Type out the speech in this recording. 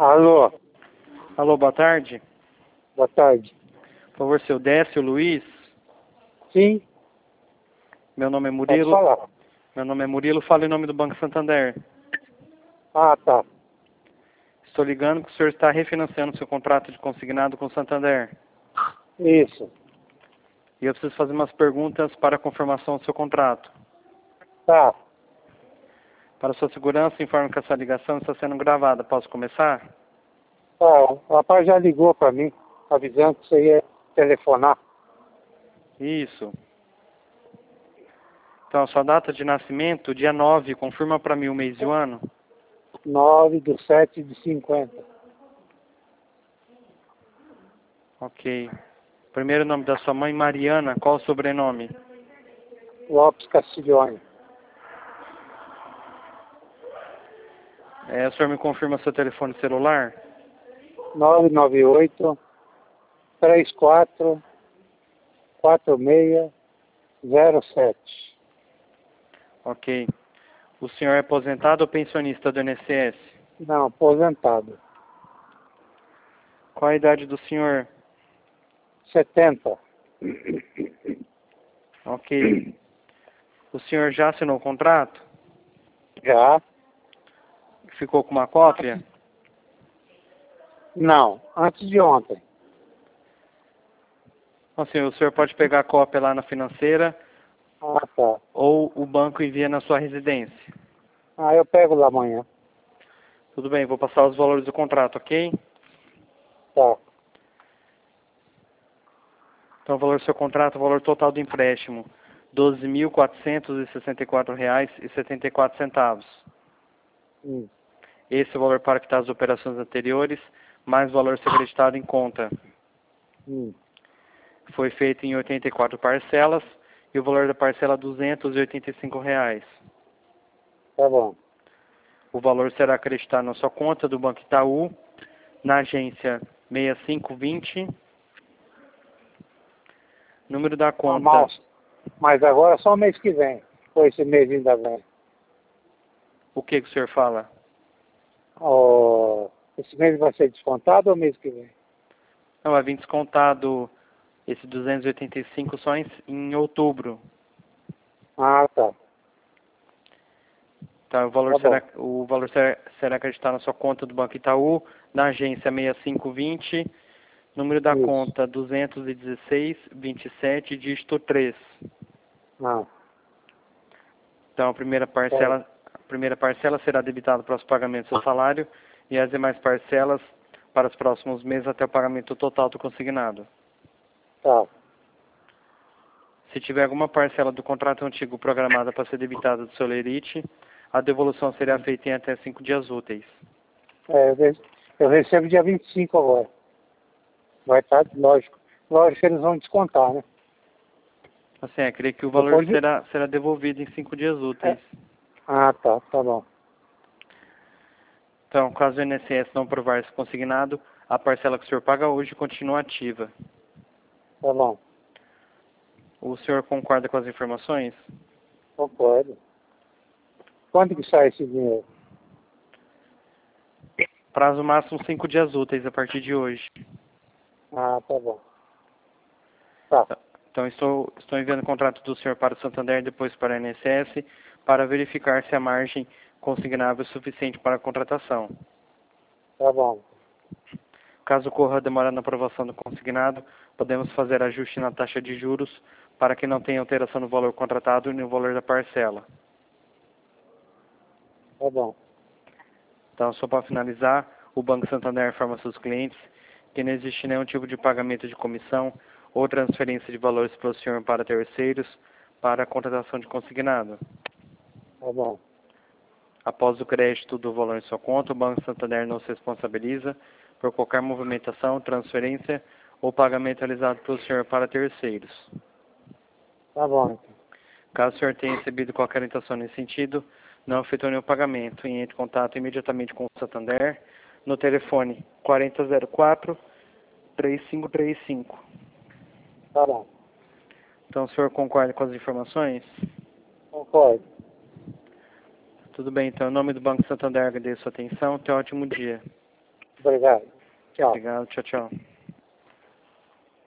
Alô, Alô, boa tarde. boa tarde. Por favor, seu Décio Luiz. Sim, Meu nome é pode Murilo. falar. Meu nome é Murilo, falo em nome do Banco Santander. Ah, tá. Estou ligando que o senhor está refinanciando seu contrato de consignado com o Santander. Isso. E eu preciso fazer umas perguntas para a confirmação do seu contrato. Tá. Para sua segurança, informo que essa ligação está sendo gravada. Posso começar? Tá, o rapaz já ligou para mim, avisando que você ia telefonar. Isso. Então, sua data de nascimento, dia 9, confirma para mim o mês e o ano. 9/7/50. Ok. Primeiro nome da sua mãe, Mariana. Qual o sobrenome? Lopes Castiglione. O senhor me confirma seu telefone celular? 998 34 4607. Ok. O senhor é aposentado ou pensionista do INSS? Não, aposentado. Qual a idade do senhor? 70. Ok. O senhor já assinou o contrato? Já? Ficou com uma cópia? Não, antes de ontem. Assim, o senhor pode pegar a cópia lá na financeira Ah, tá. ou o banco envia na sua residência. Ah, eu pego lá amanhã. Tudo bem, vou passar os valores do contrato, ok? Tá. Então, o valor do seu contrato, o valor total do empréstimo, R$ 12.464,74. Hum. Esse é o valor para quitar as operações anteriores, mais o valor ser acreditado em conta. Hum. Foi feito em 84 parcelas e o valor da parcela é R$ 285. Tá bom. O valor será acreditado na sua conta do Banco Itaú, na agência 6520. Número da conta. Mas agora só o mês que vem. Ou esse mês ainda vem. O que o senhor fala? Oh, esse mês vai ser descontado ou mês que vem? Não, vai vir descontado esse 285 só em outubro. Ah, tá. Tá, Tá bom. o valor será acreditado na sua conta do Banco Itaú, na agência 6520, número da Isso. conta 21627, dígito 3. Ah, Então, a primeira parcela será debitada para os pagamentos do seu salário e as demais parcelas para os próximos meses até o pagamento total do consignado. tá. Se tiver alguma parcela do contrato antigo programada para ser debitada do seu lerite, a devolução será feita em até 5 dias úteis. Eu recebo dia 25 agora. Vai estar, lógico. Lógico que eles vão descontar, né? Assim, creio que o valor Depois de... será devolvido em 5 dias úteis. Ah, tá. Tá bom. Então, caso o INSS não aprovar esse consignado, a parcela que o senhor paga hoje continua ativa. Tá bom. O senhor concorda com as informações? Concordo. Quando que sai esse dinheiro? Prazo máximo 5 dias úteis a partir de hoje. Ah, tá bom. Tá. Então, estou enviando o contrato do senhor para o Santander e depois para a INSS para verificar se a margem consignável é suficiente para a contratação. Tá bom. Caso ocorra demora na aprovação do consignado, podemos fazer ajuste na taxa de juros para que não tenha alteração no valor contratado e no valor da parcela. Tá bom. Então, só para finalizar, o Banco Santander informa seus clientes que não existe nenhum tipo de pagamento de comissão ou transferência de valores para o senhor para terceiros para a contratação de consignado. Tá bom. Após o crédito do valor em sua conta, o Banco Santander não se responsabiliza por qualquer movimentação, transferência ou pagamento realizado pelo senhor para terceiros. Tá bom, então. Caso o senhor tenha recebido qualquer orientação nesse sentido, não efetuou nenhum pagamento e entre em contato imediatamente com o Santander no telefone 4004-3535. Tá bom. Então, o senhor concorda com as informações? Concordo. Tudo bem, então, em nome do Banco Santander, agradeço a atenção. Tenha um ótimo dia. Obrigado. Tchau. Obrigado, tchau, tchau.